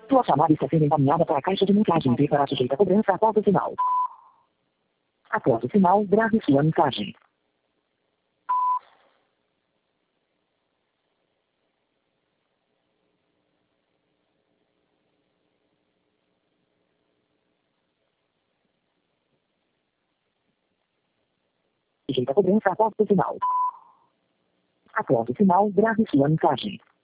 Sua chamada está sendo encaminhada para a caixa de mensagens e será sujeita a cobrança após o sinal. Após o sinal, grave sua mensagem. Sujeita a cobrança após o sinal. Após o sinal, grave sua mensagem.